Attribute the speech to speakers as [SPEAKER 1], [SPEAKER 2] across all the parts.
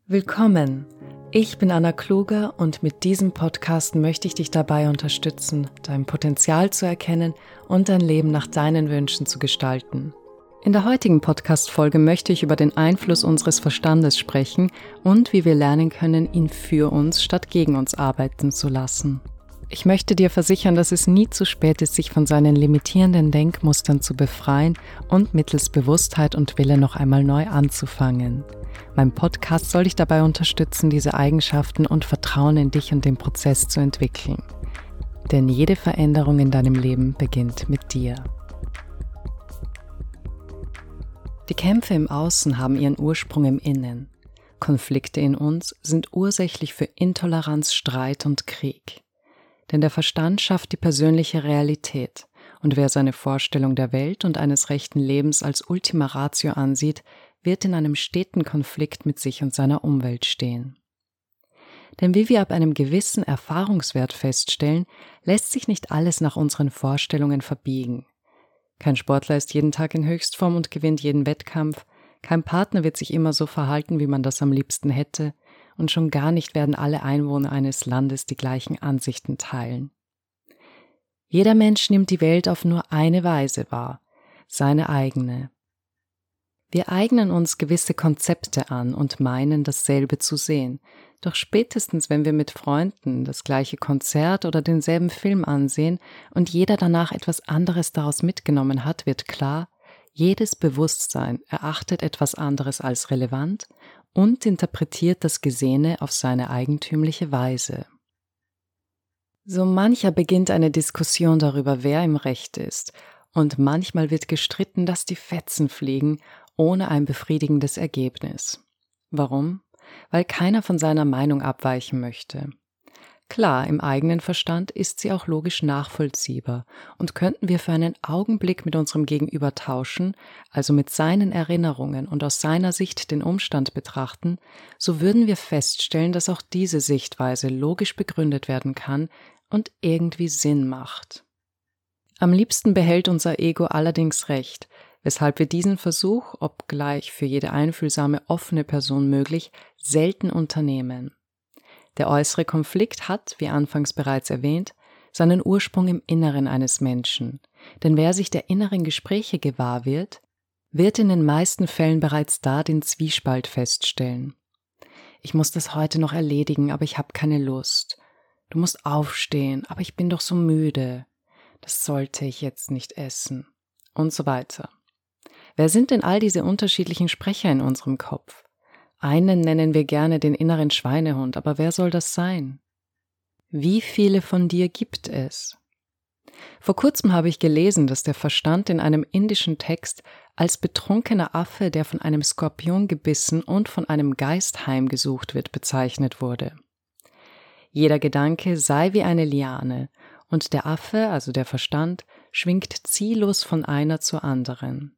[SPEAKER 1] Willkommen! Ich bin Anna Kluger und mit diesem Podcast möchte ich dich dabei unterstützen, dein Potenzial zu erkennen und dein Leben nach deinen Wünschen zu gestalten. In der heutigen Podcast-Folge möchte ich über den Einfluss unseres Verstandes sprechen und wie wir lernen können, ihn für uns statt gegen uns arbeiten zu lassen. Ich möchte dir versichern, dass es nie zu spät ist, sich von seinen limitierenden Denkmustern zu befreien und mittels Bewusstheit und Wille noch einmal neu anzufangen. Mein Podcast soll dich dabei unterstützen, diese Eigenschaften und Vertrauen in dich und den Prozess zu entwickeln. Denn jede Veränderung in deinem Leben beginnt mit dir. Die Kämpfe im Außen haben ihren Ursprung im Innen. Konflikte in uns sind ursächlich für Intoleranz, Streit und Krieg. Denn der Verstand schafft die persönliche Realität, und wer seine Vorstellung der Welt und eines rechten Lebens als Ultima Ratio ansieht, wird in einem steten Konflikt mit sich und seiner Umwelt stehen. Denn wie wir ab einem gewissen Erfahrungswert feststellen, lässt sich nicht alles nach unseren Vorstellungen verbiegen. Kein Sportler ist jeden Tag in Höchstform und gewinnt jeden Wettkampf, kein Partner wird sich immer so verhalten, wie man das am liebsten hätte, und schon gar nicht werden alle Einwohner eines Landes die gleichen Ansichten teilen. Jeder Mensch nimmt die Welt auf nur eine Weise wahr, seine eigene. Wir eignen uns gewisse Konzepte an und meinen, dasselbe zu sehen. Doch spätestens, wenn wir mit Freunden das gleiche Konzert oder denselben Film ansehen und jeder danach etwas anderes daraus mitgenommen hat, wird klar, jedes Bewusstsein erachtet etwas anderes als relevant und interpretiert das Gesehene auf seine eigentümliche Weise. So mancher beginnt eine Diskussion darüber, wer im Recht ist, und manchmal wird gestritten, dass die Fetzen fliegen, ohne ein befriedigendes Ergebnis. Warum? Weil keiner von seiner Meinung abweichen möchte. Klar, im eigenen Verstand ist sie auch logisch nachvollziehbar und könnten wir für einen Augenblick mit unserem Gegenüber tauschen, also mit seinen Erinnerungen und aus seiner Sicht den Umstand betrachten, so würden wir feststellen, dass auch diese Sichtweise logisch begründet werden kann und irgendwie Sinn macht. Am liebsten behält unser Ego allerdings Recht, weshalb wir diesen Versuch, obgleich für jede einfühlsame, offene Person möglich, selten unternehmen. Der äußere Konflikt hat, wie anfangs bereits erwähnt, seinen Ursprung im Inneren eines Menschen. Denn wer sich der inneren Gespräche gewahr wird, wird in den meisten Fällen bereits da den Zwiespalt feststellen. Ich muss das heute noch erledigen, aber ich habe keine Lust. Du musst aufstehen, aber ich bin doch so müde. Das sollte ich jetzt nicht essen. Und so weiter. Wer sind denn all diese unterschiedlichen Sprecher in unserem Kopf? Einen nennen wir gerne den inneren Schweinehund, aber wer soll das sein? Wie viele von dir gibt es? Vor kurzem habe ich gelesen, dass der Verstand in einem indischen Text als betrunkener Affe, der von einem Skorpion gebissen und von einem Geist heimgesucht wird, bezeichnet wurde. Jeder Gedanke sei wie eine Liane, und der Affe, also der Verstand, schwingt ziellos von einer zur anderen.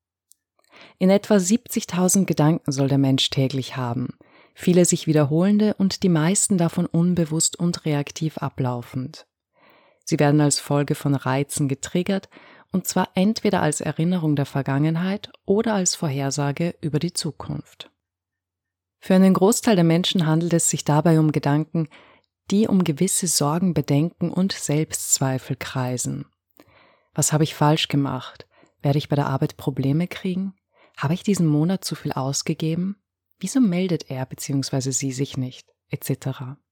[SPEAKER 1] In etwa 70.000 Gedanken soll der Mensch täglich haben, viele sich wiederholende und die meisten davon unbewusst und reaktiv ablaufend. Sie werden als Folge von Reizen getriggert, und zwar entweder als Erinnerung der Vergangenheit oder als Vorhersage über die Zukunft. Für einen Großteil der Menschen handelt es sich dabei um Gedanken, die um gewisse Sorgen, Bedenken und Selbstzweifel kreisen. Was habe ich falsch gemacht? Werde ich bei der Arbeit Probleme kriegen? Habe ich diesen Monat zu viel ausgegeben? Wieso meldet er bzw. sie sich nicht? Etc.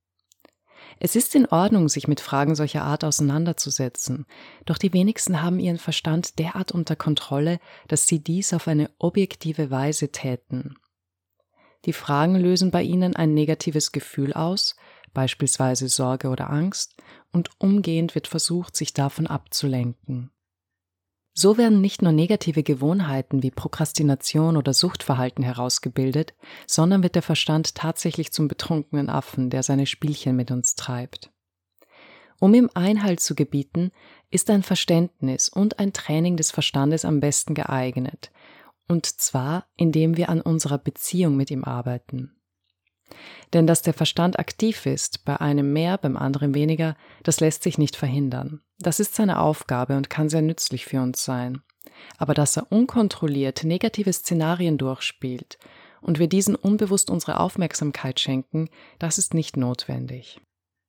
[SPEAKER 1] Es ist in Ordnung, sich mit Fragen solcher Art auseinanderzusetzen, doch die wenigsten haben ihren Verstand derart unter Kontrolle, dass sie dies auf eine objektive Weise täten. Die Fragen lösen bei ihnen ein negatives Gefühl aus, beispielsweise Sorge oder Angst, und umgehend wird versucht, sich davon abzulenken. So werden nicht nur negative Gewohnheiten wie Prokrastination oder Suchtverhalten herausgebildet, sondern wird der Verstand tatsächlich zum betrunkenen Affen, der seine Spielchen mit uns treibt. Um ihm Einhalt zu gebieten, ist ein Verständnis und ein Training des Verstandes am besten geeignet, und zwar, indem wir an unserer Beziehung mit ihm arbeiten. Denn dass der Verstand aktiv ist, bei einem mehr, beim anderen weniger, das lässt sich nicht verhindern. Das ist seine Aufgabe und kann sehr nützlich für uns sein. Aber dass er unkontrolliert negative Szenarien durchspielt und wir diesen unbewusst unsere Aufmerksamkeit schenken, das ist nicht notwendig.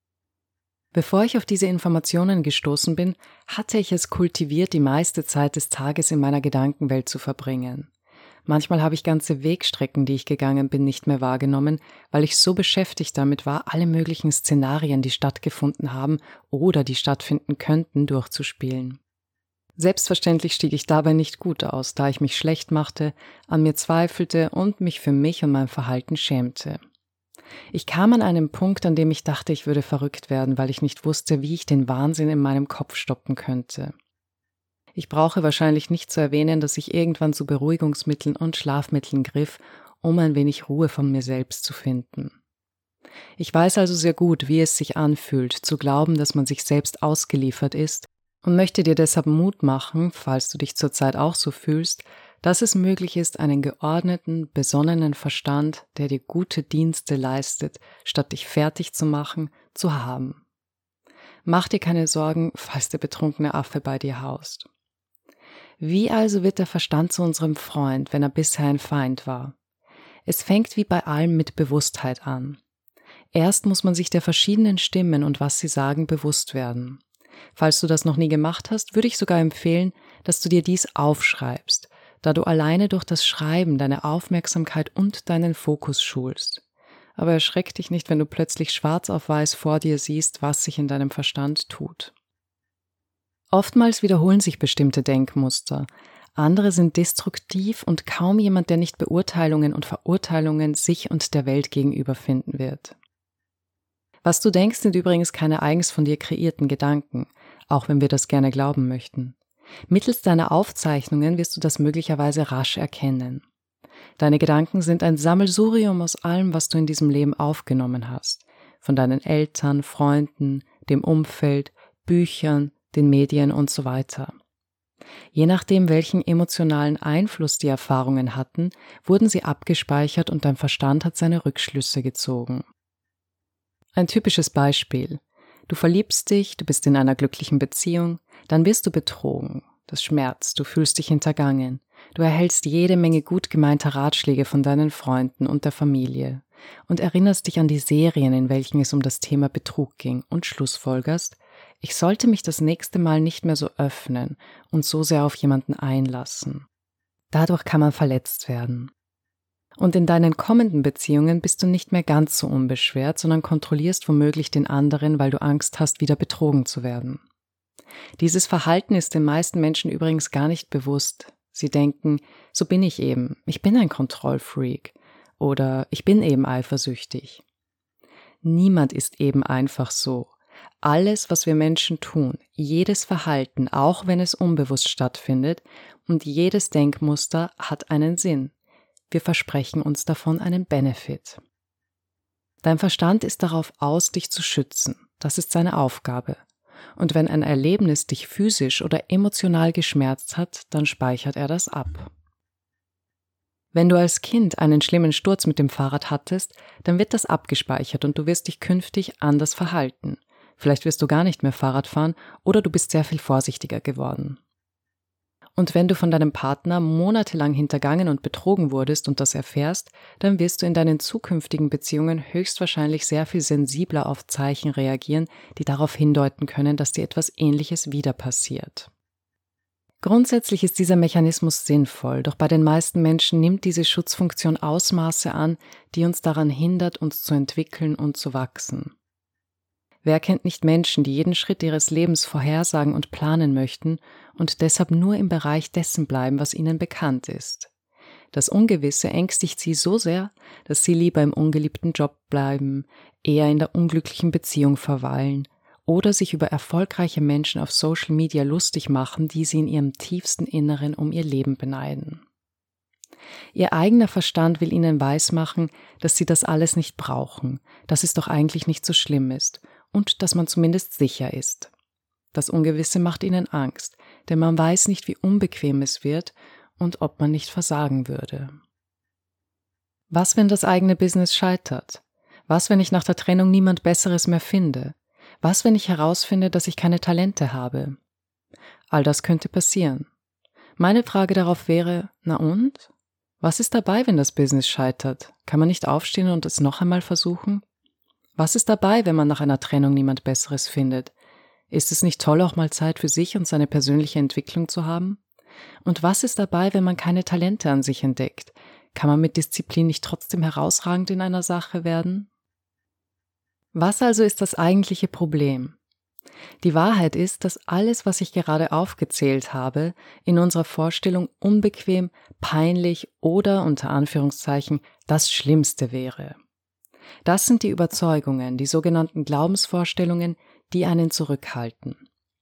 [SPEAKER 1] Bevor ich auf diese Informationen gestoßen bin, hatte ich es kultiviert, die meiste Zeit des Tages in meiner Gedankenwelt zu verbringen. Manchmal habe ich ganze Wegstrecken, die ich gegangen bin, nicht mehr wahrgenommen, weil ich so beschäftigt damit war, alle möglichen Szenarien, die stattgefunden haben oder die stattfinden könnten, durchzuspielen. Selbstverständlich stieg ich dabei nicht gut aus, da ich mich schlecht machte, an mir zweifelte und mich für mich und mein Verhalten schämte. Ich kam an einen Punkt, an dem ich dachte, ich würde verrückt werden, weil ich nicht wusste, wie ich den Wahnsinn in meinem Kopf stoppen könnte. Ich brauche wahrscheinlich nicht zu erwähnen, dass ich irgendwann zu Beruhigungsmitteln und Schlafmitteln griff, um ein wenig Ruhe von mir selbst zu finden. Ich weiß also sehr gut, wie es sich anfühlt, zu glauben, dass man sich selbst ausgeliefert ist und möchte dir deshalb Mut machen, falls du dich zurzeit auch so fühlst, dass es möglich ist, einen geordneten, besonnenen Verstand, der dir gute Dienste leistet, statt dich fertig zu machen, zu haben. Mach dir keine Sorgen, falls der betrunkene Affe bei dir haust. Wie also wird der Verstand zu unserem Freund, wenn er bisher ein Feind war? Es fängt wie bei allem mit Bewusstheit an. Erst muss man sich der verschiedenen Stimmen und was sie sagen bewusst werden. Falls du das noch nie gemacht hast, würde ich sogar empfehlen, dass du dir dies aufschreibst, da du alleine durch das Schreiben deine Aufmerksamkeit und deinen Fokus schulst. Aber erschreck dich nicht, wenn du plötzlich schwarz auf weiß vor dir siehst, was sich in deinem Verstand tut. Oftmals wiederholen sich bestimmte Denkmuster, andere sind destruktiv und kaum jemand, der nicht Beurteilungen und Verurteilungen sich und der Welt gegenüber finden wird. Was du denkst, sind übrigens keine eigens von dir kreierten Gedanken, auch wenn wir das gerne glauben möchten. Mittels deiner Aufzeichnungen wirst du das möglicherweise rasch erkennen. Deine Gedanken sind ein Sammelsurium aus allem, was du in diesem Leben aufgenommen hast, von deinen Eltern, Freunden, dem Umfeld, Büchern, den Medien und so weiter. Je nachdem, welchen emotionalen Einfluss die Erfahrungen hatten, wurden sie abgespeichert und dein Verstand hat seine Rückschlüsse gezogen. Ein typisches Beispiel. Du verliebst dich, du bist in einer glücklichen Beziehung, dann wirst du betrogen. Das schmerzt, du fühlst dich hintergangen. Du erhältst jede Menge gut gemeinter Ratschläge von deinen Freunden und der Familie und erinnerst dich an die Serien, in welchen es um das Thema Betrug ging und schlussfolgerst, ich sollte mich das nächste Mal nicht mehr so öffnen und so sehr auf jemanden einlassen. Dadurch kann man verletzt werden. Und in deinen kommenden Beziehungen bist du nicht mehr ganz so unbeschwert, sondern kontrollierst womöglich den anderen, weil du Angst hast, wieder betrogen zu werden. Dieses Verhalten ist den meisten Menschen übrigens gar nicht bewusst. Sie denken, so bin ich eben, ich bin ein Kontrollfreak oder ich bin eben eifersüchtig. Niemand ist eben einfach so. Alles, was wir Menschen tun, jedes Verhalten, auch wenn es unbewusst stattfindet, und jedes Denkmuster hat einen Sinn. Wir versprechen uns davon einen Benefit. Dein Verstand ist darauf aus, dich zu schützen. Das ist seine Aufgabe. Und wenn ein Erlebnis dich physisch oder emotional geschmerzt hat, dann speichert er das ab. Wenn du als Kind einen schlimmen Sturz mit dem Fahrrad hattest, dann wird das abgespeichert und du wirst dich künftig anders verhalten. Vielleicht wirst du gar nicht mehr Fahrrad fahren oder du bist sehr viel vorsichtiger geworden. Und wenn du von deinem Partner monatelang hintergangen und betrogen wurdest und das erfährst, dann wirst du in deinen zukünftigen Beziehungen höchstwahrscheinlich sehr viel sensibler auf Zeichen reagieren, die darauf hindeuten können, dass dir etwas Ähnliches wieder passiert. Grundsätzlich ist dieser Mechanismus sinnvoll, doch bei den meisten Menschen nimmt diese Schutzfunktion Ausmaße an, die uns daran hindert, uns zu entwickeln und zu wachsen. Wer kennt nicht Menschen, die jeden Schritt ihres Lebens vorhersagen und planen möchten und deshalb nur im Bereich dessen bleiben, was ihnen bekannt ist? Das Ungewisse ängstigt sie so sehr, dass sie lieber im ungeliebten Job bleiben, eher in der unglücklichen Beziehung verweilen oder sich über erfolgreiche Menschen auf Social Media lustig machen, die sie in ihrem tiefsten Inneren um ihr Leben beneiden. Ihr eigener Verstand will ihnen weismachen, dass sie das alles nicht brauchen, dass es doch eigentlich nicht so schlimm ist und dass man zumindest sicher ist. Das Ungewisse macht ihnen Angst, denn man weiß nicht, wie unbequem es wird und ob man nicht versagen würde. Was, wenn das eigene Business scheitert? Was, wenn ich nach der Trennung niemand Besseres mehr finde? Was, wenn ich herausfinde, dass ich keine Talente habe? All das könnte passieren. Meine Frage darauf wäre, na und? Was ist dabei, wenn das Business scheitert? Kann man nicht aufstehen und es noch einmal versuchen? Was ist dabei, wenn man nach einer Trennung niemand Besseres findet? Ist es nicht toll, auch mal Zeit für sich und seine persönliche Entwicklung zu haben? Und was ist dabei, wenn man keine Talente an sich entdeckt? Kann man mit Disziplin nicht trotzdem herausragend in einer Sache werden? Was also ist das eigentliche Problem? Die Wahrheit ist, dass alles, was ich gerade aufgezählt habe, in unserer Vorstellung unbequem, peinlich oder unter Anführungszeichen das Schlimmste wäre. Das sind die Überzeugungen, die sogenannten Glaubensvorstellungen, die einen zurückhalten.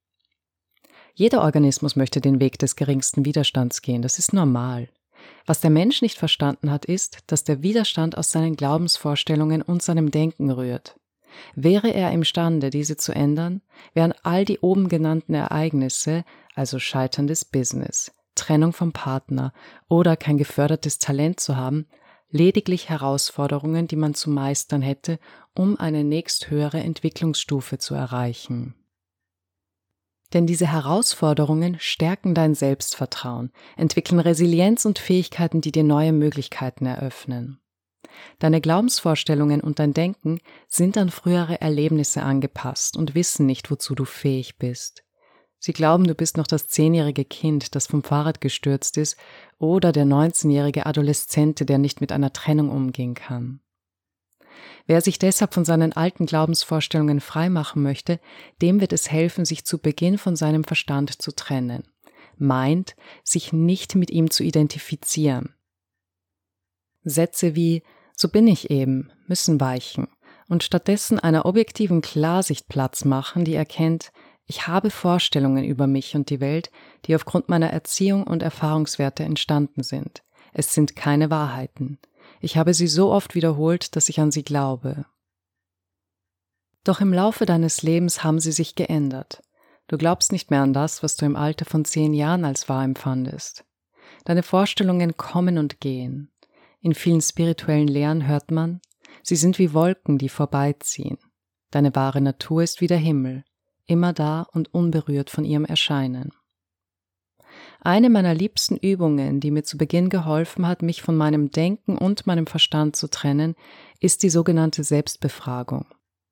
[SPEAKER 1] Jeder Organismus möchte den Weg des geringsten Widerstands gehen, das ist normal. Was der Mensch nicht verstanden hat, ist, dass der Widerstand aus seinen Glaubensvorstellungen und seinem Denken rührt. Wäre er imstande, diese zu ändern, wären all die oben genannten Ereignisse, also scheiterndes Business, Trennung vom Partner oder kein gefördertes Talent zu haben, lediglich Herausforderungen, die man zu meistern hätte, um eine nächsthöhere Entwicklungsstufe zu erreichen. Denn diese Herausforderungen stärken dein Selbstvertrauen, entwickeln Resilienz und Fähigkeiten, die dir neue Möglichkeiten eröffnen. Deine Glaubensvorstellungen und dein Denken sind an frühere Erlebnisse angepasst und wissen nicht, wozu du fähig bist. Sie glauben, du bist noch das 10-jährige Kind, das vom Fahrrad gestürzt ist, oder der 19-jährige Adoleszente, der nicht mit einer Trennung umgehen kann. Wer sich deshalb von seinen alten Glaubensvorstellungen freimachen möchte, dem wird es helfen, sich zu Beginn von seinem Verstand zu trennen. Meint, sich nicht mit ihm zu identifizieren. Sätze wie „so bin ich eben“ müssen weichen und stattdessen einer objektiven Klarsicht Platz machen, die erkennt, ich habe Vorstellungen über mich und die Welt, die aufgrund meiner Erziehung und Erfahrungswerte entstanden sind. Es sind keine Wahrheiten. Ich habe sie so oft wiederholt, dass ich an sie glaube. Doch im Laufe deines Lebens haben sie sich geändert. Du glaubst nicht mehr an das, was du im Alter von 10 Jahren als wahr empfandest. Deine Vorstellungen kommen und gehen. In vielen spirituellen Lehren hört man, sie sind wie Wolken, die vorbeiziehen. Deine wahre Natur ist wie der Himmel, immer da und unberührt von ihrem Erscheinen. Eine meiner liebsten Übungen, die mir zu Beginn geholfen hat, mich von meinem Denken und meinem Verstand zu trennen, ist die sogenannte Selbstbefragung.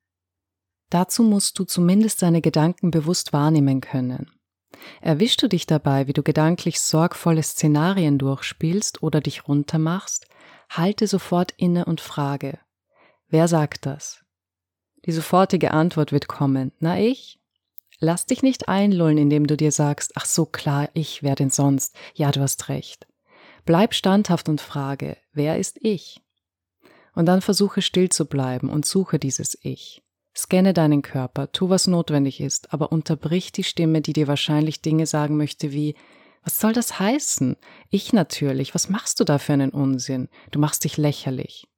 [SPEAKER 1] Dazu musst du zumindest deine Gedanken bewusst wahrnehmen können. Erwischst du dich dabei, wie du gedanklich sorgvolle Szenarien durchspielst oder dich runtermachst, halte sofort inne und frage, wer sagt das? Die sofortige Antwort wird kommen, na ich? Lass dich nicht einlullen, indem du dir sagst, ach so klar, ich, wer denn sonst? Ja, du hast recht. Bleib standhaft und frage, wer ist ich? Und dann versuche still zu bleiben und suche dieses Ich. Scanne deinen Körper, tu was notwendig ist, aber unterbrich die Stimme, die dir wahrscheinlich Dinge sagen möchte wie, was soll das heißen? Ich natürlich, was machst du da für einen Unsinn? Du machst dich lächerlich.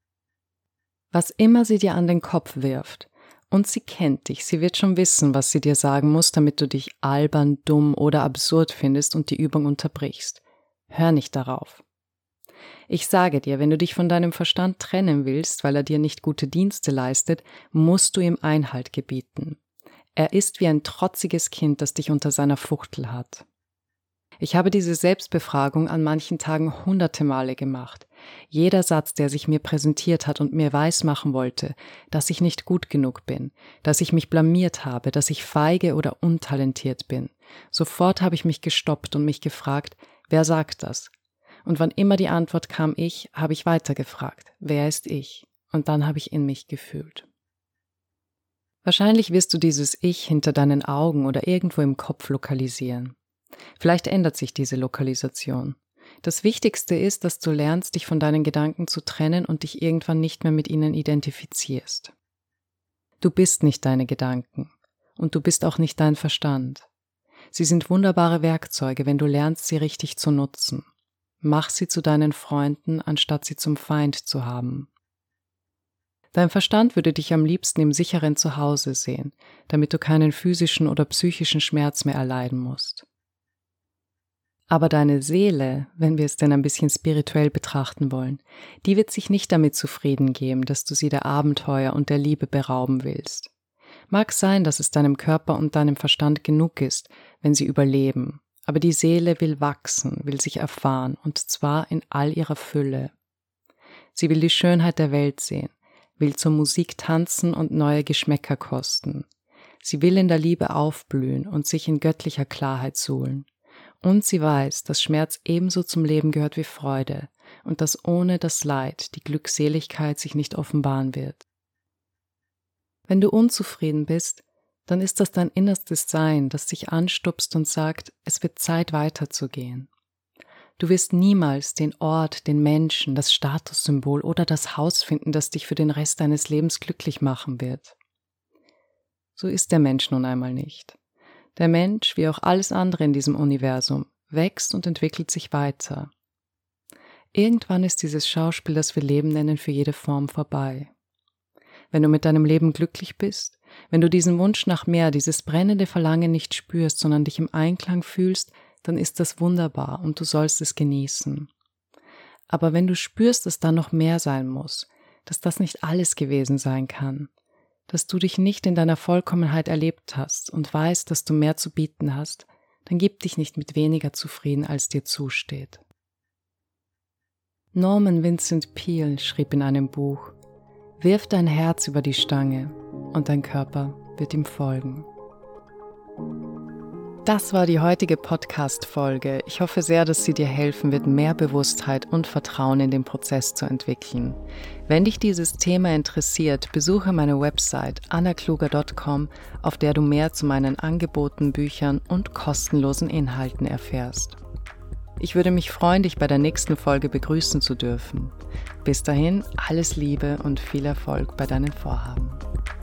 [SPEAKER 1] Was immer sie dir an den Kopf wirft, und sie kennt dich, sie wird schon wissen, was sie dir sagen muss, damit du dich albern, dumm oder absurd findest und die Übung unterbrichst. Hör nicht darauf. Ich sage dir, wenn du dich von deinem Verstand trennen willst, weil er dir nicht gute Dienste leistet, musst du ihm Einhalt gebieten. Er ist wie ein trotziges Kind, das dich unter seiner Fuchtel hat. Ich habe diese Selbstbefragung an manchen Tagen hunderte Male gemacht. Jeder Satz, der sich mir präsentiert hat und mir weismachen wollte, dass ich nicht gut genug bin, dass ich mich blamiert habe, dass ich feige oder untalentiert bin. Sofort habe ich mich gestoppt und mich gefragt, wer sagt das? Und wann immer die Antwort kam ich, habe ich weitergefragt, wer ist ich? Und dann habe ich in mich gefühlt. Wahrscheinlich wirst du dieses Ich hinter deinen Augen oder irgendwo im Kopf lokalisieren. Vielleicht ändert sich diese Lokalisation. Das Wichtigste ist, dass du lernst, dich von deinen Gedanken zu trennen und dich irgendwann nicht mehr mit ihnen identifizierst. Du bist nicht deine Gedanken und du bist auch nicht dein Verstand. Sie sind wunderbare Werkzeuge, wenn du lernst, sie richtig zu nutzen. Mach sie zu deinen Freunden, anstatt sie zum Feind zu haben. Dein Verstand würde dich am liebsten im sicheren Zuhause sehen, damit du keinen physischen oder psychischen Schmerz mehr erleiden musst. Aber deine Seele, wenn wir es denn ein bisschen spirituell betrachten wollen, die wird sich nicht damit zufrieden geben, dass du sie der Abenteuer und der Liebe berauben willst. Mag sein, dass es deinem Körper und deinem Verstand genug ist, wenn sie überleben, Aber die Seele will wachsen, will sich erfahren, und zwar in all ihrer Fülle. Sie will die Schönheit der Welt sehen, will zur Musik tanzen und neue Geschmäcker kosten. Sie will in der Liebe aufblühen und sich in göttlicher Klarheit suhlen. Und sie weiß, dass Schmerz ebenso zum Leben gehört wie Freude und dass ohne das Leid die Glückseligkeit sich nicht offenbaren wird. Wenn du unzufrieden bist, dann ist das dein innerstes Sein, das dich anstupst und sagt, es wird Zeit weiterzugehen. Du wirst niemals den Ort, den Menschen, das Statussymbol oder das Haus finden, das dich für den Rest deines Lebens glücklich machen wird. So ist der Mensch nun einmal nicht. Der Mensch, wie auch alles andere in diesem Universum, wächst und entwickelt sich weiter. Irgendwann ist dieses Schauspiel, das wir Leben nennen, für jede Form vorbei. Wenn du mit deinem Leben glücklich bist, wenn du diesen Wunsch nach mehr, dieses brennende Verlangen nicht spürst, sondern dich im Einklang fühlst, dann ist das wunderbar und du sollst es genießen. Aber wenn du spürst, dass da noch mehr sein muss, dass das nicht alles gewesen sein kann, dass du dich nicht in deiner Vollkommenheit erlebt hast und weißt, dass du mehr zu bieten hast, dann gib dich nicht mit weniger zufrieden, als dir zusteht. Norman Vincent Peale schrieb in einem Buch: Wirf dein Herz über die Stange und dein Körper wird ihm folgen. Das war die heutige Podcast-Folge. Ich hoffe sehr, dass sie dir helfen wird, mehr Bewusstheit und Vertrauen in den Prozess zu entwickeln. Wenn dich dieses Thema interessiert, besuche meine Website annakluger.com, auf der du mehr zu meinen Angeboten, Büchern und kostenlosen Inhalten erfährst. Ich würde mich freuen, dich bei der nächsten Folge begrüßen zu dürfen. Bis dahin, alles Liebe und viel Erfolg bei deinen Vorhaben.